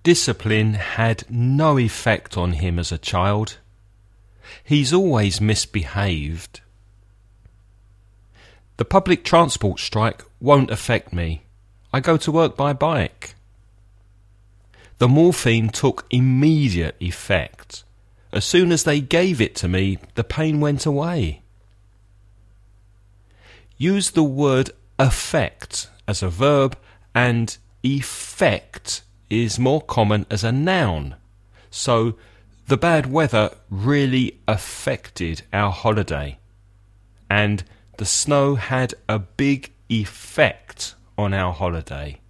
Discipline had no effect on him as a child. He's always misbehaved. The public transport strike won't affect me. I go to work by bike. The morphine took immediate effect. As soon as they gave it to me, the pain went away. Use the word affect as a verb, and effect is more common as a noun. So the bad weather really affected our holiday, and the snow had a big effect on our holiday.